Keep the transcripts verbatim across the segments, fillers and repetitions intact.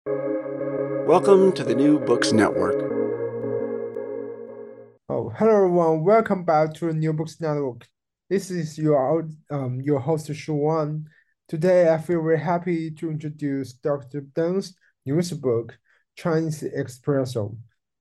Welcome to the New Books Network. Oh, hello everyone. Welcome back to the New Books Network. This is your um your host Shuwan. Today I feel very happy to introduce Doctor Deng's newest book, Chinese Espresso.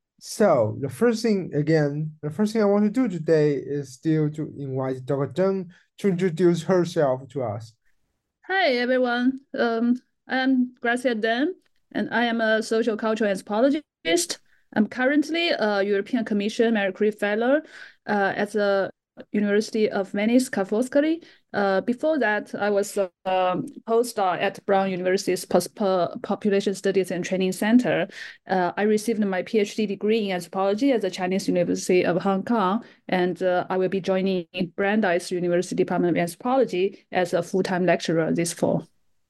So the first thing again, the first thing I want to do today is still to invite Doctor Deng to introduce herself to us. Hi, everyone. Um, I'm Gracia Den, and I am a social cultural anthropologist. I'm currently a European Commission Marie Curie Fellow uh, at the University of Venice, Ca' Foscari. Uh, before that, I was a um, postdoc at Brown University's Population Studies and Training Center. Uh, I received my PhD degree in anthropology at the Chinese University of Hong Kong, and uh, I will be joining Brandeis University Department of Anthropology as a full-time lecturer this fall.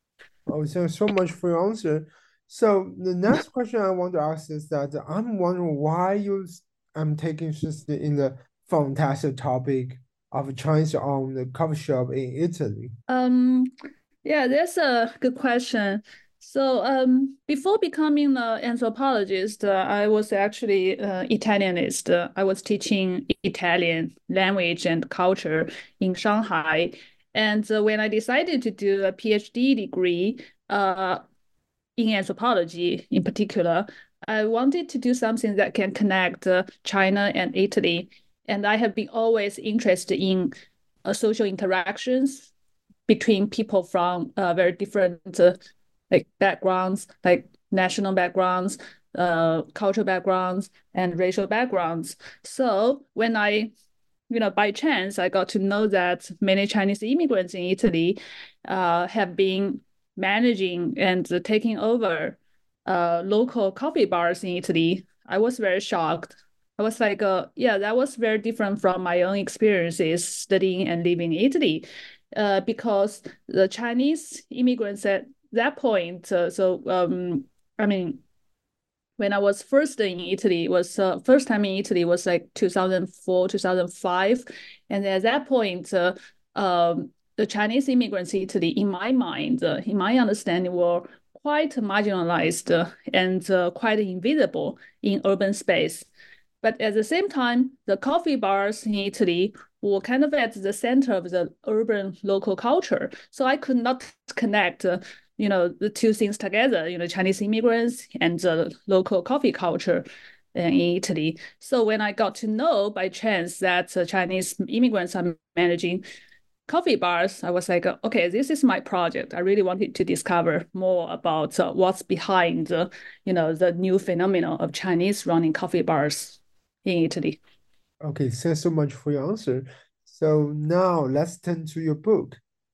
Oh, thanks so much for your answer. So the next question I want to ask is that I'm wondering why you I'm taking interest in the fantastic topic of Chinese owned the coffee shop in Italy. Um, yeah, that's a good question. So, um, before becoming an anthropologist, uh, I was actually uh, Italianist. Uh, I was teaching Italian language and culture in Shanghai. And uh, when I decided to do a PhD degree uh, in anthropology in particular, I wanted to do something that can connect uh, China and Italy. And I have been always interested in uh, social interactions between people from uh, very different uh, like backgrounds, like national backgrounds, uh, cultural backgrounds, and racial backgrounds. So when I, you know, by chance, I got to know that many Chinese immigrants in Italy uh, have been managing and taking over uh, local coffee bars in Italy. I was very shocked. I was like, uh, yeah, that was very different from my own experiences studying and living in Italy, uh, because the Chinese immigrants at that point, uh, so um, I mean, when I was first in Italy, was uh, first time in Italy was like two thousand four, two thousand five, and at that point, uh, um, the Chinese immigrants in Italy, in my mind, uh, in my understanding, were quite marginalized uh, and uh, quite invisible in urban space. But at the same time, the coffee bars in Italy were kind of at the center of the urban local culture. So I could not connect, uh, you know, the two things together, you know, Chinese immigrants and the local coffee culture in Italy. So when I got to know by chance that uh, Chinese immigrants are managing coffee bars, I was like, uh, okay, this is my project. I really wanted to discover more about uh, what's behind, uh, you know, the new phenomenon of Chinese running coffee bars in Italy. Okay, thanks so much for your answer. So now let's turn to your book.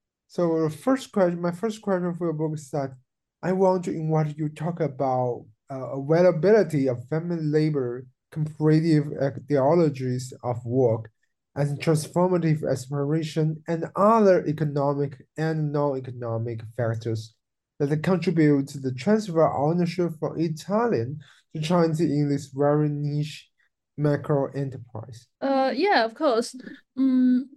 So the first question, my first question for your book is that I want to invite you to talk about uh, availability of family labor, comparative ideologies of work, and transformative aspiration, and other economic and non-economic factors that contribute to the transfer of ownership from Italian to Chinese in this very niche macro enterprise. Uh, yeah, of course. Um,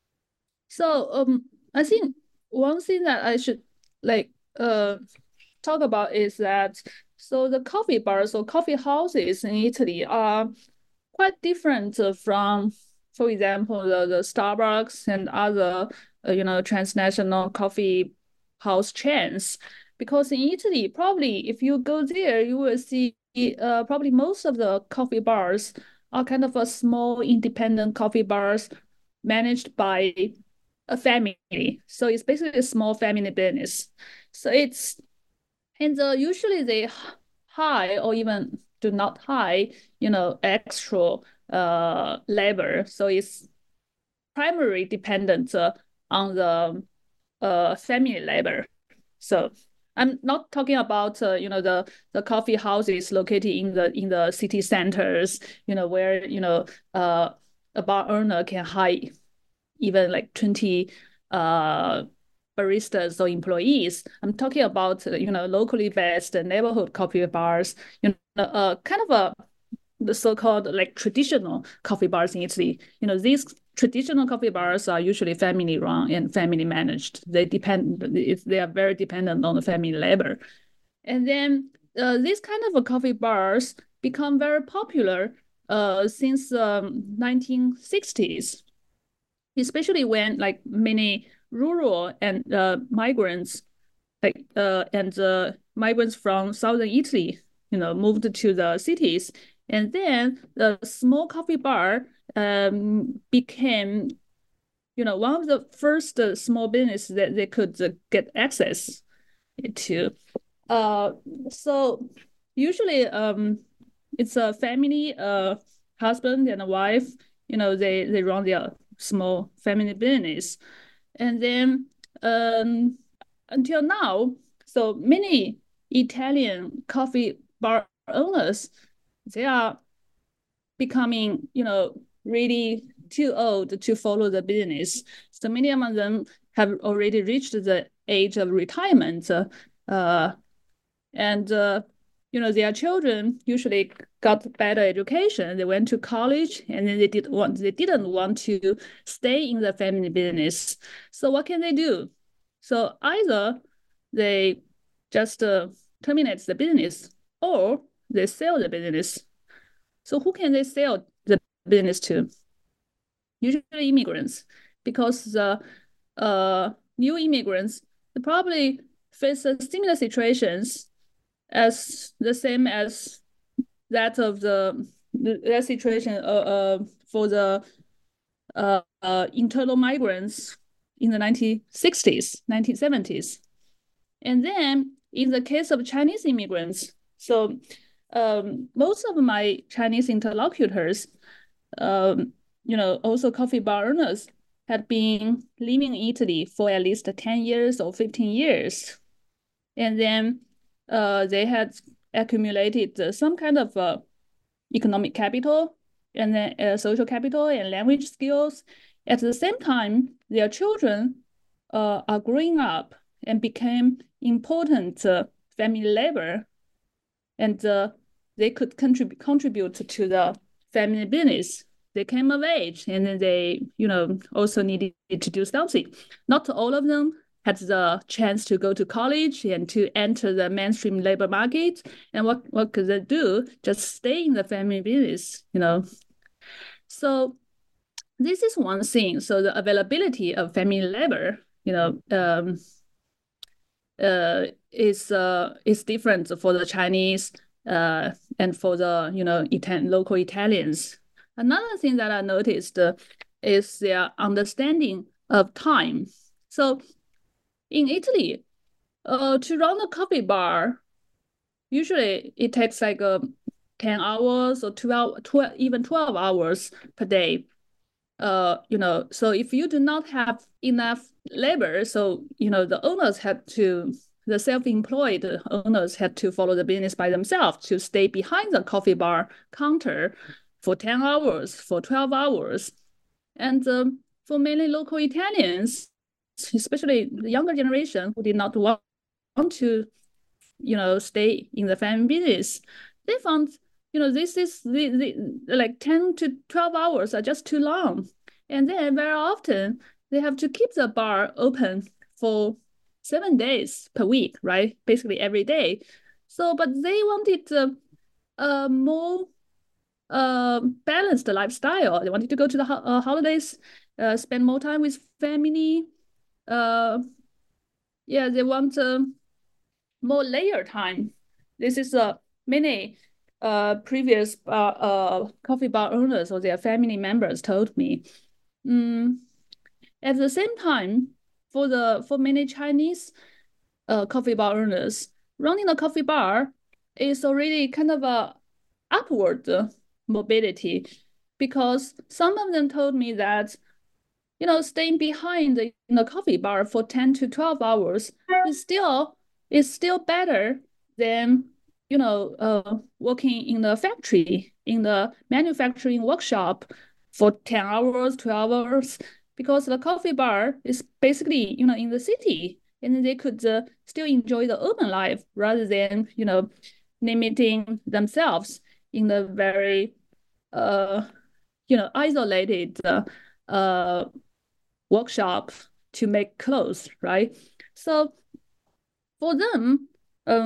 so um, I think one thing that I should like uh talk about is that so the coffee bars or coffee houses in Italy are quite different uh, from, for example, the, the Starbucks and other uh, you know transnational coffee house chains. Because in Italy, probably if you go there, you will see uh, probably most of the coffee bars are kind of a small independent coffee bars managed by a family. So it's basically a small family business. So it's and uh, usually they hire or even do not hire, you know, extra uh labor. So it's primarily dependent uh, on the uh family labor. So I'm not talking about uh, you know the the coffee houses located in the in the city centers, you know, where you know uh a bar owner can hire even like twenty uh, baristas or employees. I'm talking about, uh, you know, locally based neighborhood coffee bars, you know, uh, kind of a the so-called like traditional coffee bars in Italy. You know, these traditional coffee bars are usually family run and family managed. They depend, it's, they are very dependent on the family labor. And then uh, these kind of coffee bars become very popular uh, since um, nineteen sixties, especially when like many rural and uh, migrants like uh, and uh, migrants from southern Italy, you know, moved to the cities, and then the small coffee bar um, became, you know, one of the first uh, small business that they could uh, get access to. Uh, so usually, um, it's a family, uh, husband and a wife. You know, they they run their small family business, and then um, until now, so many Italian coffee bar owners, they are becoming, you know, really too old to follow the business. So many of them have already reached the age of retirement. Uh, and uh, you know, their children usually got better education. They went to college, and then they did want they didn't want to stay in the family business. So what can they do? So either they just uh, terminate the business, or they sell the business. So who can they sell the business to? Usually immigrants, because the uh, new immigrants, they probably face similar situations as the same as that of the that situation uh, uh, for the uh, uh, internal migrants in the nineteen sixties, nineteen seventies. And then in the case of Chinese immigrants, so um, most of my Chinese interlocutors, um, you know, also coffee bar owners, had been living in Italy for at least ten years or fifteen years. And then uh, they had accumulated uh, some kind of uh, economic capital, and then uh, social capital and language skills. At the same time, their children uh, are growing up and became important uh, family labor, and uh, they could contribute contribute to the family business. They came of age, and then they, you know, also needed to do something. Not all of them had the chance to go to college and to enter the mainstream labor market. And what, what could they do? Just stay in the family business, you know. So this is one thing. So the availability of family labor, you know, um, uh, is uh, is different for the Chinese uh, and for the, you know, Ital local Italians. Another thing that I noticed uh, is their understanding of time. So in Italy, uh, to run a coffee bar, usually it takes like uh, ten hours or twelve, twelve, even twelve hours per day. Uh, you know, so if you do not have enough labor, so, you know, the owners had to, the self-employed owners had to follow the business by themselves to stay behind the coffee bar counter for ten hours, for twelve hours. And um, for many local Italians, especially the younger generation who did not want to, you know, stay in the family business, they found, you know, this is the, the like ten to twelve hours are just too long. And then very often they have to keep the bar open for seven days per week, right? Basically every day. So, but they wanted uh, a more uh, balanced lifestyle. They wanted to go to the ho uh, holidays, uh, spend more time with family. Uh, yeah, they want uh, more layer time. This is a uh, many uh, previous uh, uh, coffee bar owners or their family members told me. Mm. At the same time, for the for many Chinese uh, coffee bar owners, running a coffee bar is already kind of a upward mobility, because some of them told me that, you know, staying behind in the coffee bar for ten to twelve hours is still is still better than, you know, uh, working in the factory, in the manufacturing workshop for ten hours, twelve hours, because the coffee bar is basically, you know, in the city, and they could uh, still enjoy the urban life rather than, you know, limiting themselves in the very, uh, you know, isolated uh, uh, workshop to make clothes, right? So for them, um,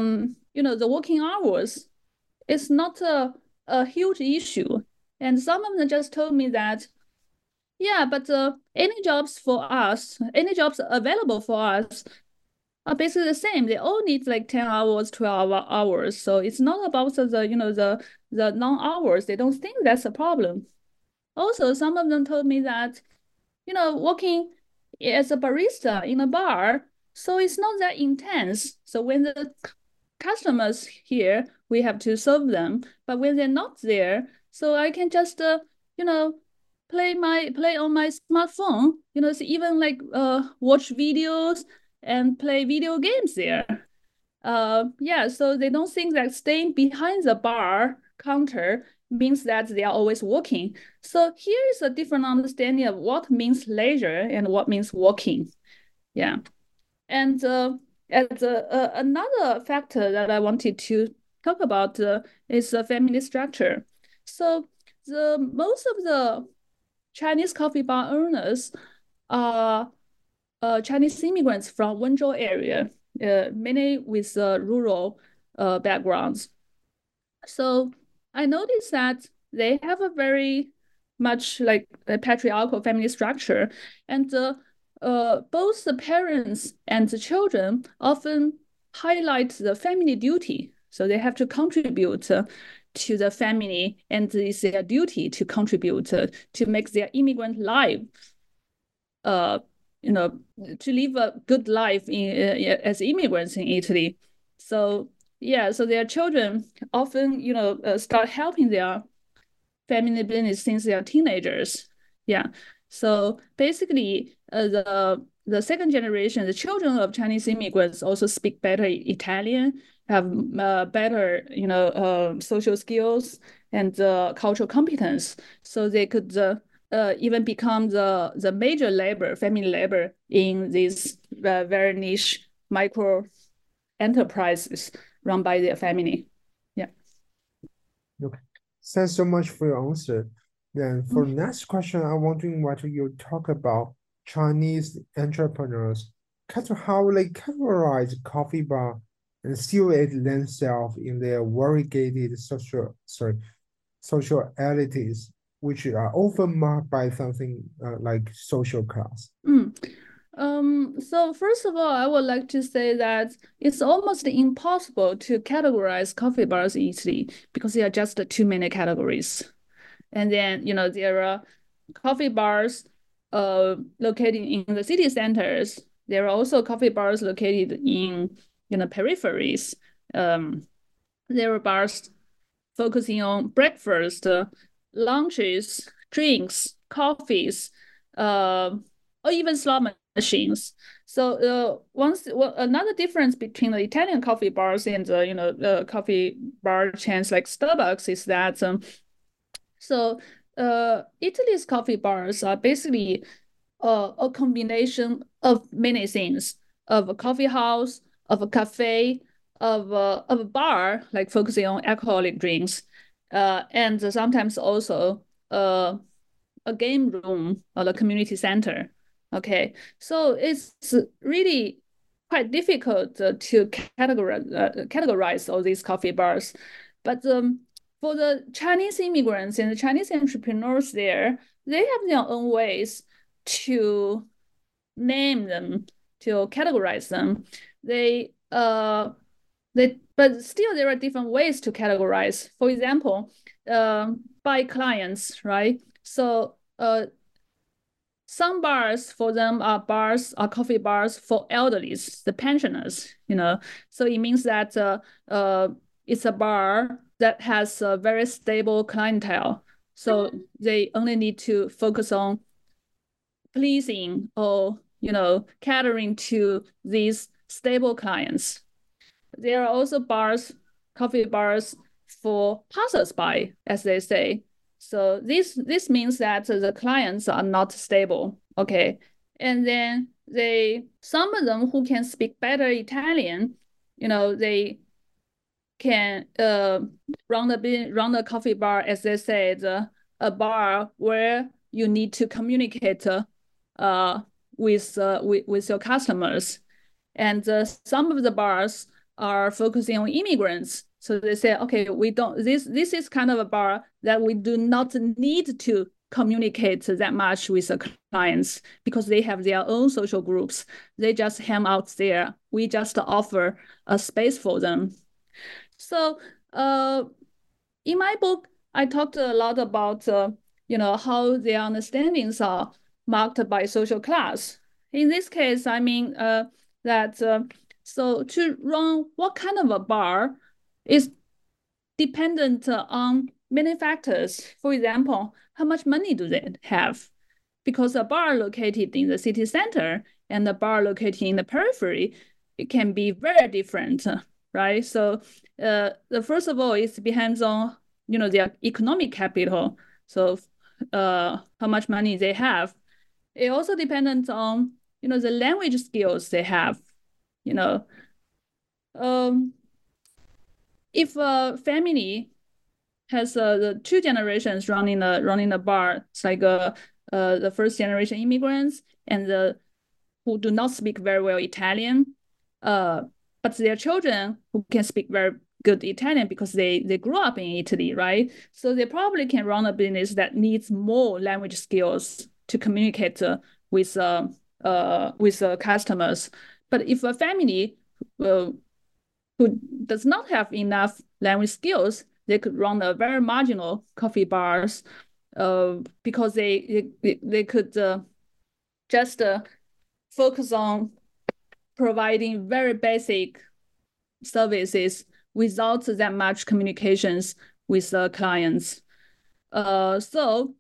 you know, the working hours is not a, a huge issue. And some of them just told me that, yeah, but uh, any jobs for us, any jobs available for us are basically the same. They all need like ten hours, twelve hours. So it's not about the, you know, the, the long hours. They don't think that's a problem. Also, some of them told me that, you know, working as a barista in a bar, so it's not that intense. So when the customers here, we have to serve them. But when they're not there, so I can just, uh, you know, play my play on my smartphone. You know, so even like uh, watch videos and play video games there. Uh, yeah, so they don't think that staying behind the bar counter means that they are always working. So here is a different understanding of what means leisure and what means working. Yeah. And uh, as uh, uh, another factor that I wanted to talk about uh, is the family structure. So the most of the Chinese coffee bar owners are uh, Chinese immigrants from Wenzhou area, uh, many with uh, rural uh, backgrounds. So I noticed that they have a very much like a patriarchal family structure, and uh, uh, both the parents and the children often highlight the family duty. So they have to contribute uh, to the family, and it's their duty to contribute uh, to make their immigrant life, uh, you know, to live a good life in uh, as immigrants in Italy. So yeah, so their children often, you know, uh, start helping their family business since they are teenagers. Yeah. So basically, uh, the the second generation, the children of Chinese immigrants also speak better Italian, have uh, better, you know, uh, social skills and uh, cultural competence. So they could uh, uh, even become the the major labor, family labor in these uh, very niche micro enterprises run by their family. Yeah. Okay. Thanks so much for your answer. Then for Mm. next question, I'm wondering what you talk about Chinese entrepreneurs, kind of how they categorize coffee bar and situate themselves in their variegated social, sorry, socialities, which are often marked by something uh, like social class. Mm. Um, so first of all, I would like to say that it's almost impossible to categorize coffee bars in Italy because there are just too many categories. And then, you know, there are coffee bars uh, located in the city centers. There are also coffee bars located in, you know, peripheries. Um, there are bars focusing on breakfast, uh, lunches, drinks, coffees, uh, or even slot machines. So uh, once well, another difference between the Italian coffee bars and the you know the coffee bar chains like Starbucks is that um, so uh, Italy's coffee bars are basically uh, a combination of many things, of a coffee house, of a cafe, of a, of a bar, like focusing on alcoholic drinks, uh, and sometimes also uh, a game room or a community center. Okay, so it's really quite difficult uh, to categorize uh, categorize all these coffee bars, but um, for the Chinese immigrants and the Chinese entrepreneurs there, they have their own ways to name them, to categorize them. They uh they but still there are different ways to categorize. For example, uh, by clients, right? So uh some bars for them are bars are coffee bars for elderlies, the pensioners, you know. So it means that uh, uh it's a bar that has a very stable clientele. So they only need to focus on pleasing or you know catering to these stable clients. There are also bars, coffee bars for passers-by, as they say. So this this means that the clients are not stable. Okay, and then they some of them who can speak better Italian, you know, they can uh run the run the coffee bar, as they said, uh, a bar where you need to communicate uh with uh, with, with your customers. And uh, some of the bars are focusing on immigrants. So they say, okay, we don't, this, this is kind of a bar that we do not need to communicate that much with the clients because they have their own social groups. They just hang out there. We just offer a space for them. So uh, in my book, I talked a lot about, uh, you know, how their understandings are marked by social class. In this case, I mean uh, that, uh, so to run what kind of a bar is dependent on many factors. For example, how much money do they have? Because a bar located in the city center and a bar located in the periphery, it can be very different, right? So uh, the first of all, it depends on, you know, their economic capital. So uh, how much money they have. It also depends on, you know, the language skills they have, you know. Um, if a family has uh, the two generations running a running a bar, it's like uh, uh, the first generation immigrants and the who do not speak very well Italian, uh, but their children who can speak very good Italian because they they grew up in Italy, right? So they probably can run a business that needs more language skills to communicate uh, with uh, uh, with uh, customers. But if a family uh, who does not have enough language skills, they could run a very marginal coffee bars uh, because they they, they could uh, just uh, focus on providing very basic services without that much communications with the clients. Uh, so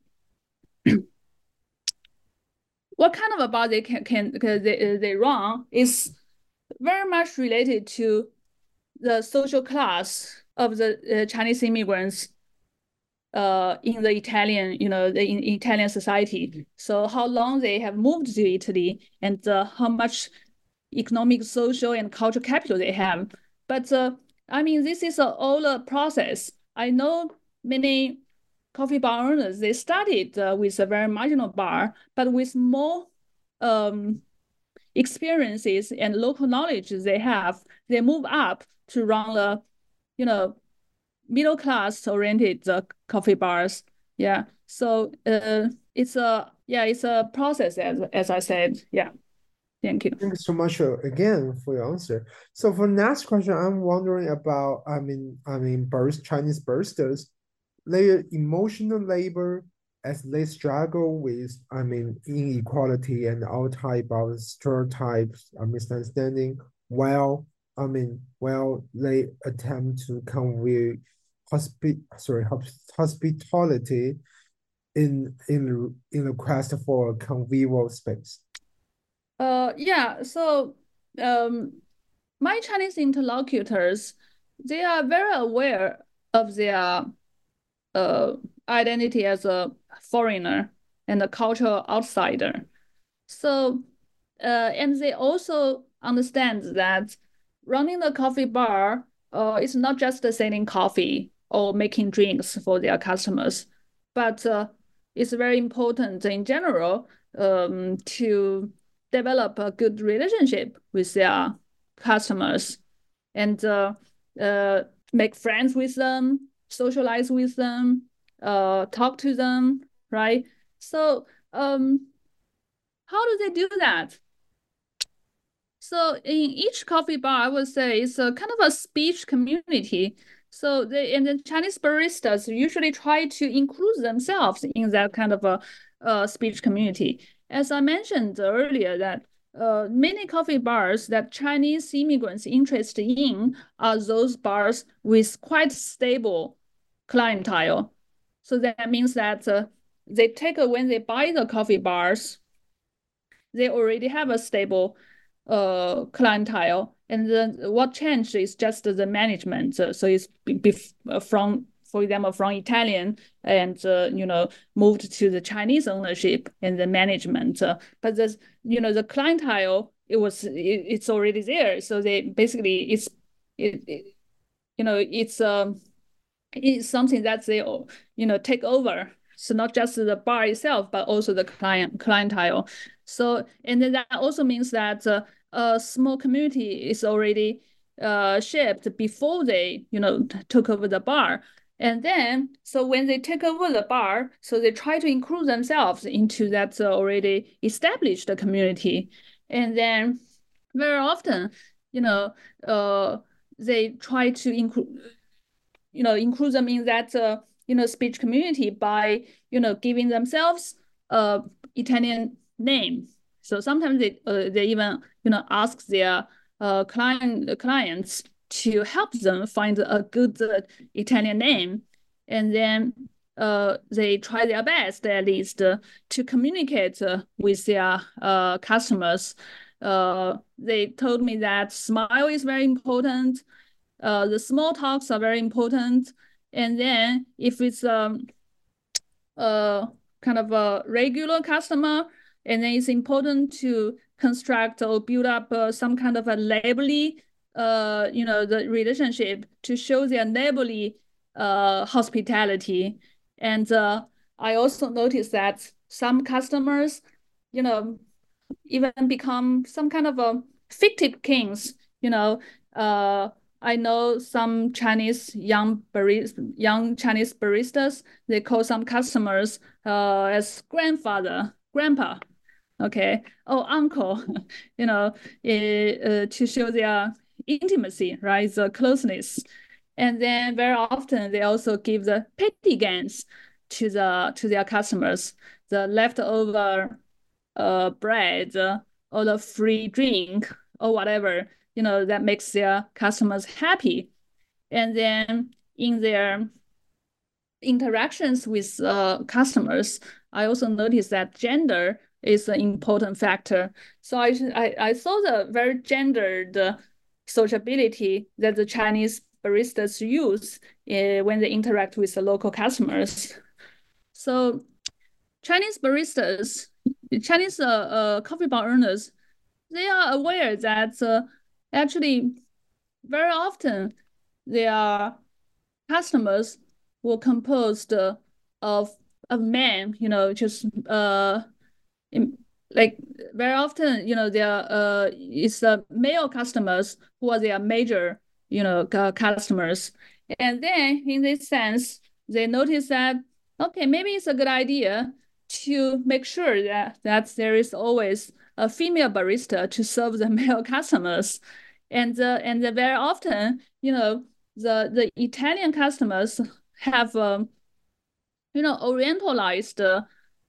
what kind of a bar they can, can they, they run is very much related to the social class of the uh, Chinese immigrants uh, in the Italian, you know, the in Italian society. So how long they have moved to Italy and uh, how much economic, social, and cultural capital they have. But uh, I mean, this is a, all a process. I know many coffee bar owners, they started uh, with a very marginal bar, but with more um, experiences and local knowledge they have, they move up to run a, you know, middle class oriented uh, coffee bars. Yeah. So uh, it's a, yeah, it's a process as, as I said. Yeah. Thank you. Thank you so much uh, again for your answer. So for next question, I'm wondering about, I mean, I mean, barist, Chinese baristas, their emotional labor as they struggle with, I mean, inequality and all type of stereotypes, uh, misunderstanding, while, I mean, while they attempt to convey hospi sorry, hospitality in in in the quest for a convivial space. Uh, yeah, so um, my Chinese interlocutors, they are very aware of their uh, identity as a foreigner and a cultural outsider. So, uh, and they also understand that running the coffee bar uh, is not just selling coffee or making drinks for their customers, but uh, it's very important in general um, to develop a good relationship with their customers and uh, uh, make friends with them, socialize with them, uh, talk to them, right? So um, how do they do that? So in each coffee bar, I would say it's a kind of a speech community. So they and the Chinese baristas usually try to include themselves in that kind of a uh, speech community. As I mentioned earlier, that uh, many coffee bars that Chinese immigrants interested in are those bars with quite stable clientele. So that means that uh, they take a, when they buy the coffee bars, they already have a stable uh, clientele. And then what changed is just the management. So, so it's from, for example, from Italian and, uh, you know, moved to the Chinese ownership and the management. Uh, but the, you know, the clientele, it was, it, it's already there. So they basically, it's, it, it you know, it's, um, it's something that they, you know, take over. So not just the bar itself, but also the client clientele. So, and then that also means that uh, a small community is already uh, shipped before they, you know, took over the bar. And then, so when they take over the bar, so they try to include themselves into that uh, already established community. And then very often, you know, uh, they try to include, you know, include them in that, uh, you know, speech community by, you know, giving themselves a Italian name. So sometimes they uh, they even, you know, ask their uh, client clients to help them find a good uh, Italian name, and then uh, they try their best at least uh, to communicate uh, with their uh, customers. Uh, they told me that smile is very important. Uh, the small talks are very important, and then if it's um uh kind of a regular customer, and then it's important to construct or build up uh, some kind of a neighborly, uh, you know, the relationship to show their neighborly uh, hospitality. And uh, I also noticed that some customers, you know, even become some kind of a fictive kings, you know. Uh, I know some Chinese young barista, young Chinese baristas, they call some customers uh, as grandfather, grandpa, okay, oh, uncle, you know, uh, to show their intimacy, right, the closeness. And then very often they also give the petty gains to the to their customers, the leftover uh, bread or the free drink or whatever, you know, that makes their customers happy. And then in their interactions with uh, customers, I also noticed that gender is an important factor. So I, I, I saw the very gendered uh, sociability that the Chinese baristas use uh, when they interact with the local customers. So Chinese baristas, Chinese uh, uh, coffee bar owners, they are aware that uh, actually very often their customers were composed uh, of of men, you know, just uh, in, like very often, you know, there uh, it's the male customers who are their major, you know, customers, and then in this sense, they notice that okay, maybe it's a good idea to make sure that that there is always a female barista to serve the male customers, and uh, and very often, you know, the the Italian customers have um, you know, orientalized uh,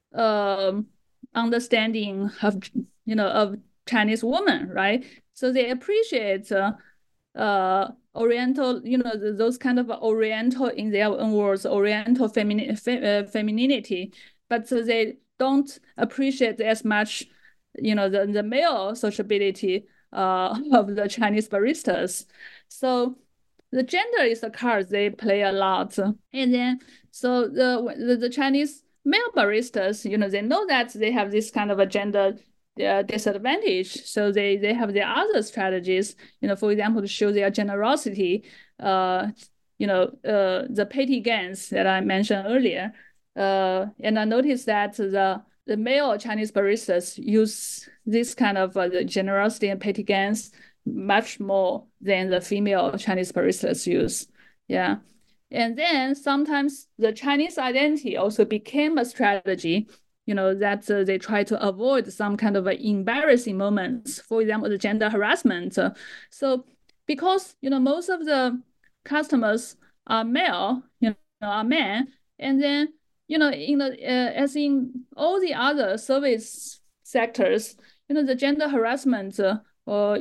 um, understanding of, you know, of Chinese women, right? So they appreciate uh, uh, Oriental, you know, those kind of Oriental, in their own words, Oriental femini fe uh, femininity, but so they don't appreciate as much, you know, the, the male sociability uh, of the Chinese baristas. So the gender is a card they play a lot. And then, so the, the, the Chinese male baristas, you know, they know that they have this kind of a gender uh, disadvantage. So they, they have their other strategies, you know, for example, to show their generosity, uh, you know, uh, the petty gains that I mentioned earlier. Uh, and I noticed that the the male Chinese baristas use this kind of uh, the generosity and petty gains much more than the female Chinese baristas use. Yeah. And then sometimes the Chinese identity also became a strategy, you know, that uh, they try to avoid some kind of uh, embarrassing moments, for example, the gender harassment. Uh, so because, you know, most of the customers are male, you know, are men, and then, you know, in the, uh, as in all the other service sectors, you know, the gender harassment uh, or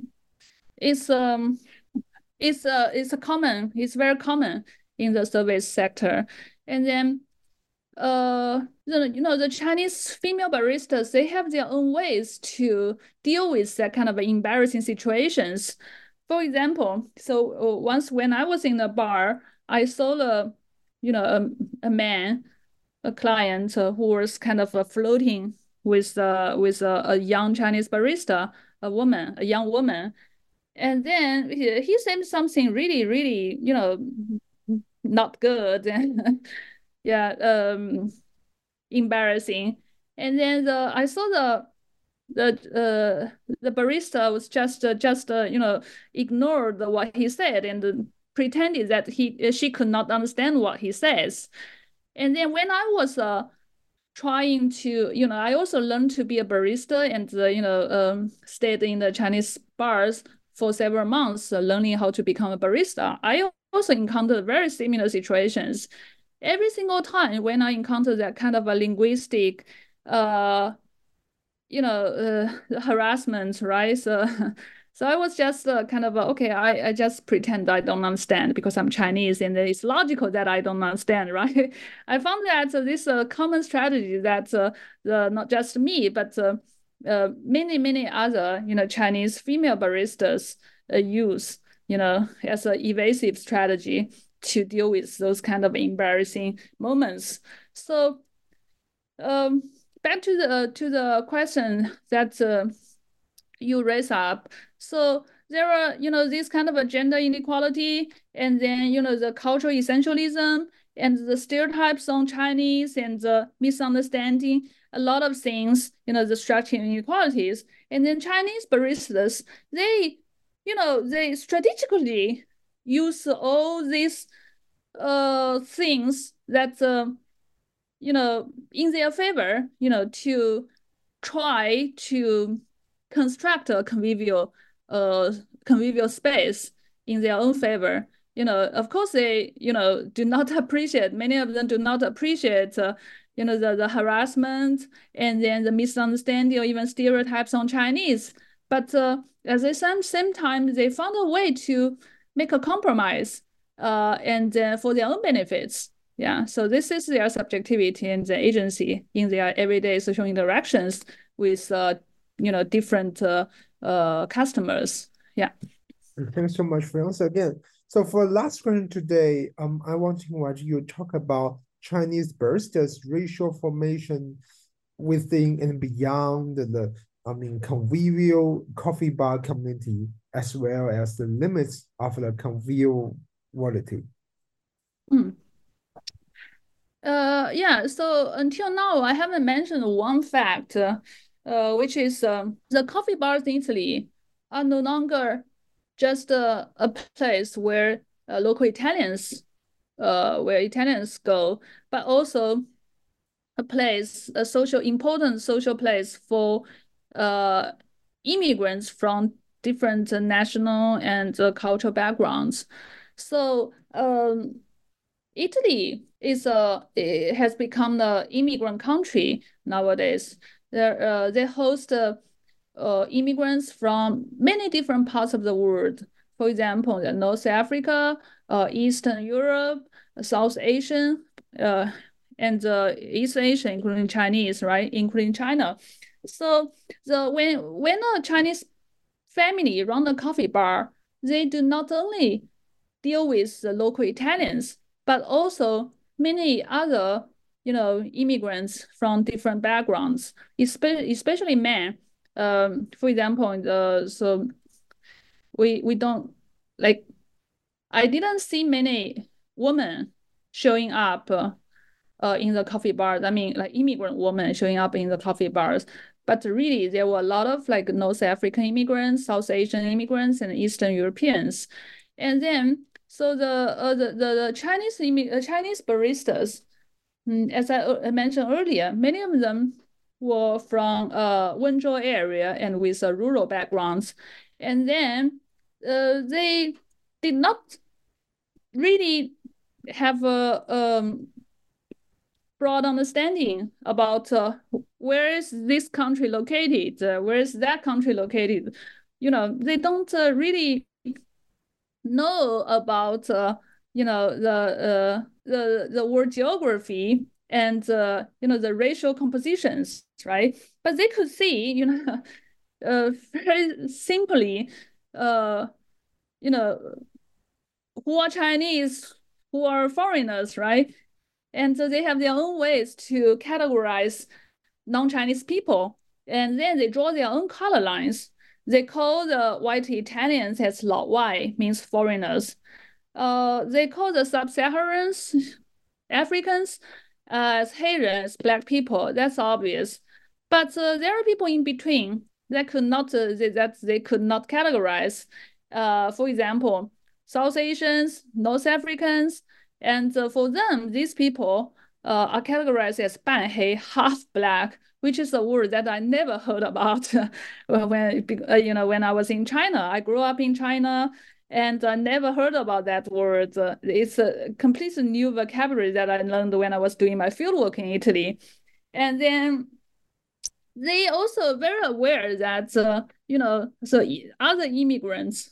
it's um it's a it's a common it's very common in the service sector. And then uh the, you know, the Chinese female baristas, they have their own ways to deal with that kind of embarrassing situations. For example, so uh, once when I was in the bar, I saw a, you know, a, a man, a client uh, who was kind of uh, floating with uh, with uh, a young Chinese barista, a woman, a young woman. And then he, he said something really, really, you know, not good. Yeah, um, embarrassing. And then the I saw the the uh, the barista was just uh, just uh, you know ignored what he said and pretended that he she could not understand what he says. And then when I was uh, trying to, you know, I also learned to be a barista and, uh, you know, um, stayed in the Chinese bars for several months, uh, learning how to become a barista. I also encountered very similar situations. Every single time when I encounter that kind of a linguistic, uh, you know, uh, harassment, right? So, so I was just uh, kind of, uh, okay, I, I just pretend I don't understand because I'm Chinese and it's logical that I don't understand, right? I found that uh, this uh, common strategy that uh, the, not just me, but uh, uh, many, many other, you know, Chinese female baristas uh, use, you know, as an evasive strategy to deal with those kind of embarrassing moments. So, um, back to the to the question that uh, you raise up. So there are, you know, this kind of a gender inequality, and then, you know, the cultural essentialism and the stereotypes on Chinese and the misunderstanding, a lot of things, you know, the structural inequalities. And then Chinese baristas, they, you know, they strategically use all these uh things that uh, you know, in their favor, you know, to try to construct a convivial, uh, convivial space in their own favor. You know, of course, they, you know, do not appreciate. Many of them do not appreciate, uh, you know, the, the harassment and then the misunderstanding or even stereotypes on Chinese. But uh, at the same same time, they found a way to make a compromise, uh, and uh, for their own benefits. Yeah, so this is their subjectivity and the agency in their everyday social interactions with, uh, you know, different uh, uh, customers. Yeah. Thanks so much for your answer again. So for last question today, um, I want to invite you to talk about Chinese baristas' racial formation within and beyond the, I mean, convivial coffee bar community, as well as the limits of the conviviality. Mm. Uh, yeah, so until now, I haven't mentioned one fact, uh, uh, which is um, the coffee bars in Italy are no longer just uh, a place where uh, local Italians, uh, where Italians go, but also a place, a social, important social place for uh, immigrants from different uh, national and uh, cultural backgrounds. So um, Italy is a it has become the immigrant country nowadays. There, uh, they host uh, uh, immigrants from many different parts of the world. For example, North Africa, uh, Eastern Europe, South Asian, uh, and uh, East Asia, including Chinese, right, including China. So the when when a Chinese family run a coffee bar, they do not only deal with the local Italians, but also many other, you know, immigrants from different backgrounds, especially especially men. Um, for example, the so we we don't like I didn't see many women showing up uh, uh, in the coffee bars. I mean, like immigrant women showing up in the coffee bars. But really, there were a lot of like North African immigrants, South Asian immigrants, and Eastern Europeans. And then, so the uh, the, the, the Chinese uh, Chinese baristas, mm, as I, uh, I mentioned earlier, many of them were from uh Wenzhou area and with uh, rural backgrounds. And then uh, they did not really have a um, broad understanding about uh, where is this country located, uh, where is that country located. You know, they don't uh, really know about uh, you know the uh, the the world geography and uh, you know the racial compositions, right? But they could see, you know, uh, very simply, uh, you know, who are Chinese, who are foreigners, right? And so they have their own ways to categorize non-Chinese people. And then they draw their own color lines. They call the white Italians as 老外, means foreigners. Uh, they call the sub-Saharans, Africans, uh, as 黑人, as black people. That's obvious. But uh, there are people in between that could not uh, they, that they could not categorize. Uh, for example, South Asians, North Africans, and uh, for them, these people uh, are categorized as 半黑, half black, which is a word that I never heard about when uh, you know when I was in China. I grew up in China, and I never heard about that word. Uh, it's a completely new vocabulary that I learned when I was doing my fieldwork in Italy, and then they also very aware that uh, you know so other immigrants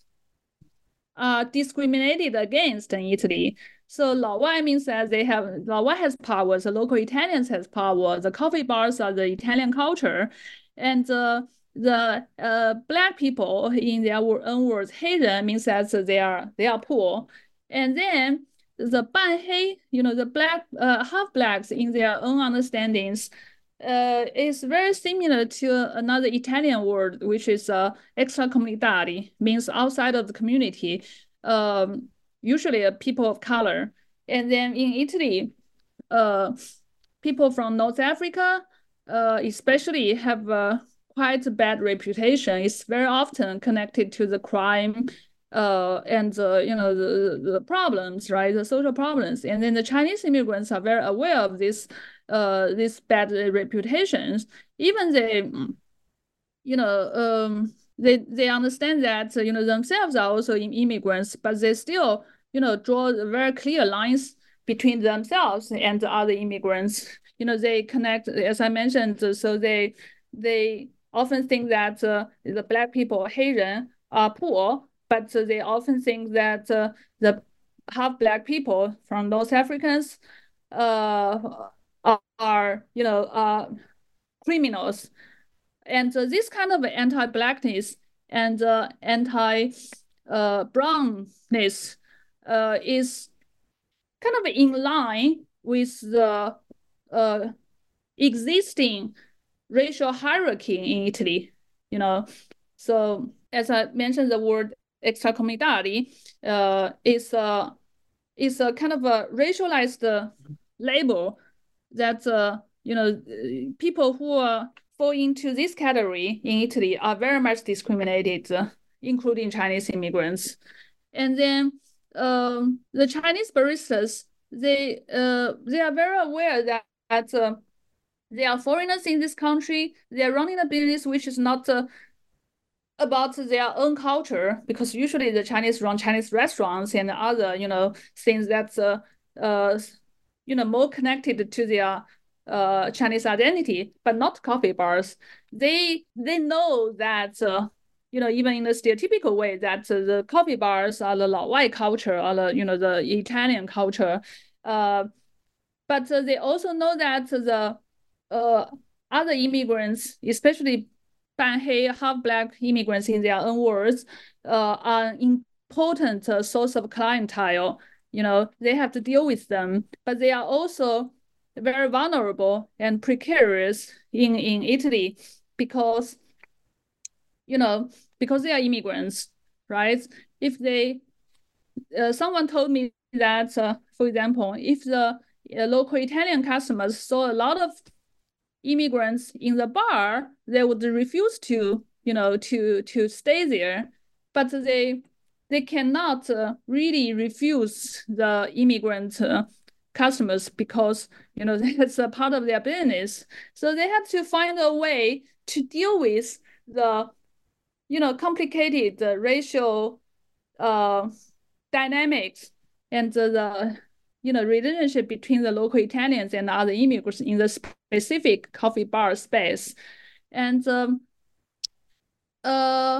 are discriminated against in Italy. So 老外 means that they have 老外 has power, the local Italians has power, the coffee bars are the Italian culture, and uh, the uh, black people in their own words, 黑人 means that they are they are poor, and then the 半黑, you know, the black uh, half blacks in their own understandings uh, is very similar to another Italian word, which is uh, extracomunitari, means outside of the community, um, usually a people of color. And then in Italy, uh, people from North Africa, uh, especially have a quite a bad reputation. It's very often connected to the crime uh, and uh, you know the, the problems, right? The social problems. And then the Chinese immigrants are very aware of this uh, these bad reputations. Even they, you know, um, they they understand that you know themselves are also immigrants, but they still you know draw very clear lines between themselves and the other immigrants. You know, they connect, as I mentioned, so they they often think that uh, the black people, 黑人, are poor, but uh, they often think that uh, the half black people from North Africans uh, are, are, you know, uh, criminals. And uh, this kind of anti-blackness and uh, anti-brownness uh, is kind of in line with the uh, existing racial hierarchy in Italy, you know. So as I mentioned, the word extracomunitari uh, is a is a kind of a racialized label that uh, you know people who are fall into this category in Italy are very much discriminated, uh, including Chinese immigrants. And then um, the Chinese baristas, they uh, they are very aware that, that uh, they are foreigners in this country. They are running a business which is not uh, about their own culture, because usually the Chinese run Chinese restaurants and other, you know, things that's uh, uh, you know, more connected to their uh, Chinese identity, but not coffee bars. They they know that uh, you know, even in a stereotypical way, that uh, the coffee bars are the 老外 culture, or the you know the Italian culture. Uh, but uh, they also know that the uh, other immigrants, especially 半黑, half black immigrants in their own words, uh, are an important uh, source of clientele. You know, they have to deal with them, but they are also very vulnerable and precarious in, in Italy because, you know, because they are immigrants, right? If they, uh, someone told me that, uh, for example, if the uh, local Italian customers saw a lot of immigrants in the bar, they would refuse to, you know, to to stay there, but they they cannot uh, really refuse the immigrant uh, customers because you know that's a part of their business. So they have to find a way to deal with the you know complicated uh, racial uh, dynamics and uh, the you know relationship between the local Italians and other immigrants in the specific coffee bar space. And um, uh,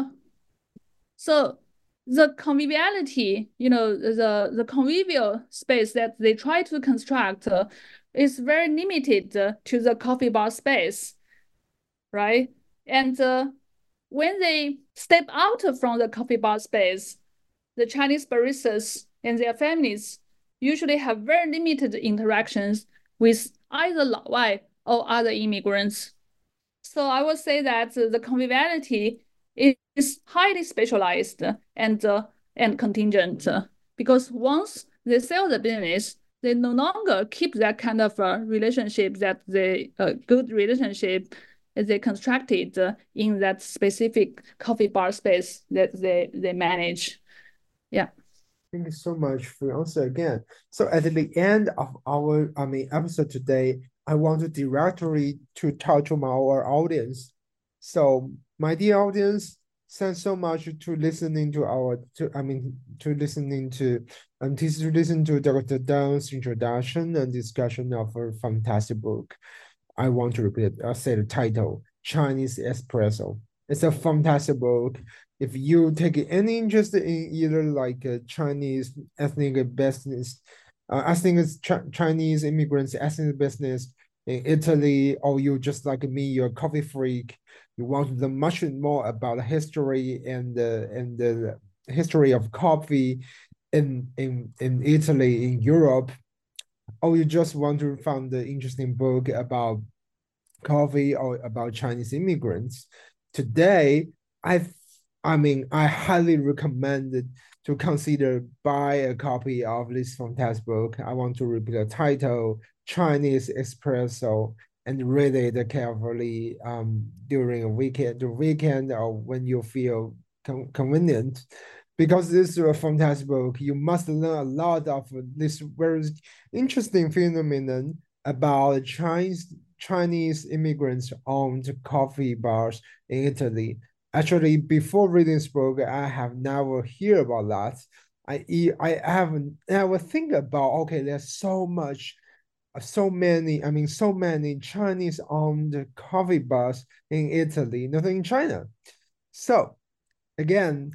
so the conviviality, you know, the, the convivial space that they try to construct uh, is very limited uh, to the coffee bar space, right? And uh, when they step out from the coffee bar space, the Chinese baristas and their families usually have very limited interactions with either 老外 or other immigrants. So I would say that the conviviality is highly specialized and uh, and contingent, uh, because once they sell the business, they no longer keep that kind of uh, relationship, that they uh, good relationship they constructed uh, in that specific coffee bar space that they, they manage. Yeah. Thank you so much for your answer again. So at the end of our, I mean, episode today, I want to directly to talk to my, our audience. So my dear audience, thanks so much to listening to our, to I mean, to listening to, um, to listen to Doctor Deng's introduction and discussion of a fantastic book. I want to repeat, I say the title, Chinese Espresso. It's a fantastic book. If you take any interest in either like a Chinese ethnic business, uh, ethnic Ch Chinese immigrants, ethnic business in Italy, or you just like me, you're a coffee freak, you want to learn much more about the history and the and the history of coffee in in in Italy, in Europe, or you just want to find the interesting book about coffee or about Chinese immigrants, today I I mean I highly recommend it to consider buy a copy of this fantastic book. I want to repeat the title, Chinese Espresso, and read it carefully um during a weekend, the weekend or when you feel con convenient. Because this is a fantastic book, you must learn a lot of this very interesting phenomenon about Chinese Chinese immigrants owned coffee bars in Italy. Actually, before reading this book, I have never heard about that. I I haven't never think about, okay, there's so much, so many, I mean, so many Chinese owned coffee bars in Italy, not in China. So again,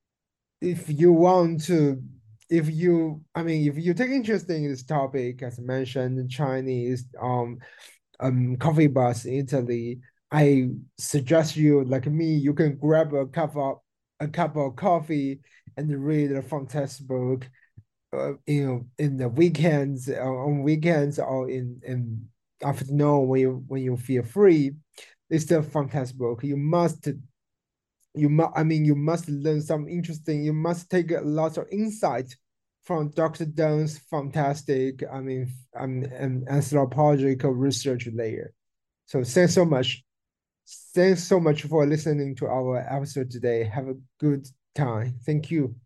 if you want to, if you, I mean, if you take interest in this topic, as mentioned, Chinese um um coffee bars in Italy, I suggest you, like me, you can grab a cup of a cup of coffee and read a fantastic book, uh, you know, in the weekends, uh, on weekends or in in afternoon when you when you feel free. It's a fantastic book. You must you must, I mean, you must learn some interesting, you must take a lot of insight from Doctor Deng's fantastic, I mean, um, um, anthropological research layer. So thanks so much. Thanks so much for listening to our episode today. Have a good time. Thank you.